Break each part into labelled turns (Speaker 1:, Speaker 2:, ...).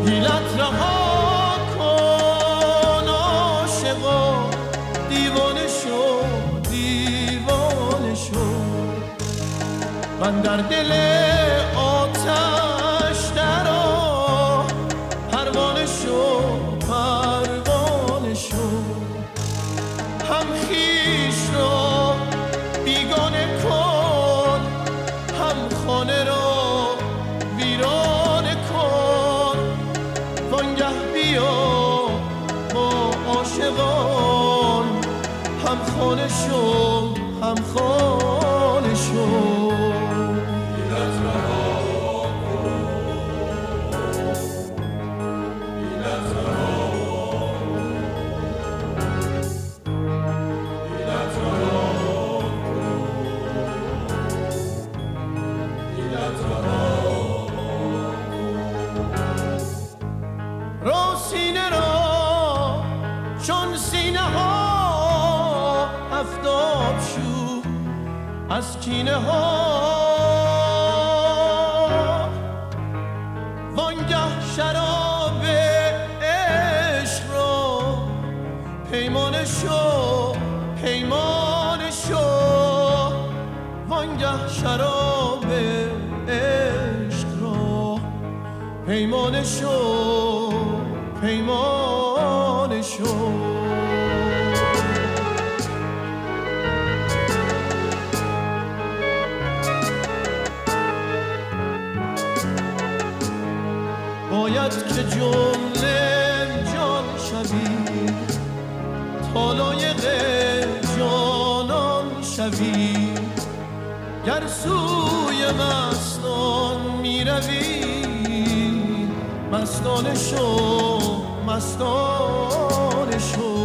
Speaker 1: حیلت رها کن عاشقا، دیوانه شو دیوانه شو، من در دل آتش درآ، پروانه شو پروانه شو، هم خویش را بیگانه کن، هم خانه را ویرانه کن، وانگه بیا با عاشقان، هم خانه شو هم خانه شو. سینه را چون سینه ها آفتاب شو از کینه ها، وانگه شراب عشق را پیمانه شو پیمانه شو، وانگه شراب عشق را پیمانه شو پیمانه شو. باید که جمله جان شوی، تا لایق جانان شوی، گر سوی مستان می روی، مستانه شو مستانه شو.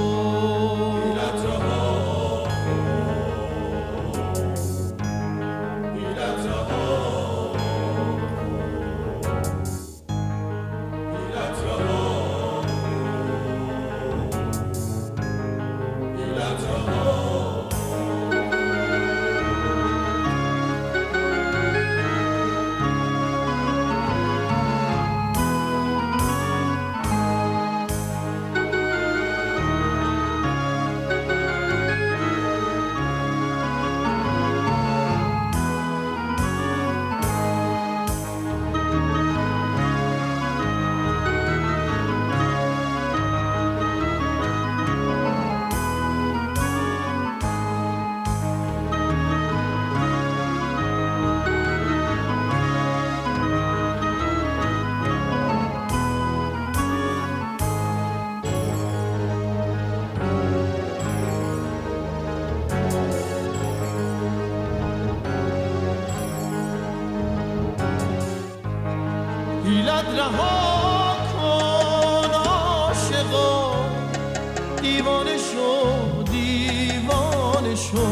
Speaker 1: حیلت رها کن عاشقا، دیوانه شو دیوانه شو،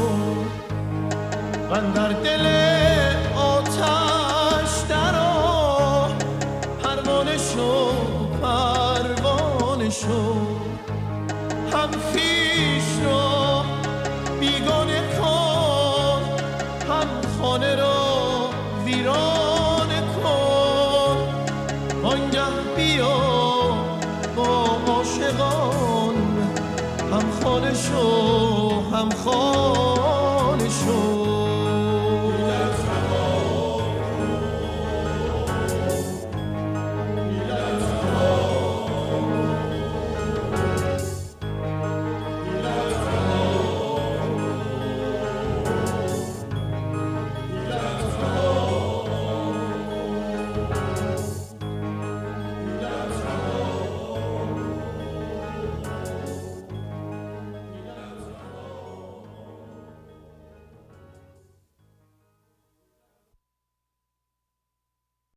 Speaker 1: من در دل آتش درآ، پروانه شو پروانه شو، هم خویش را بیگانه کن، هم خانه را ویرانه کن، وانگه بیا با عاشقان، هم خانه شو هم خانه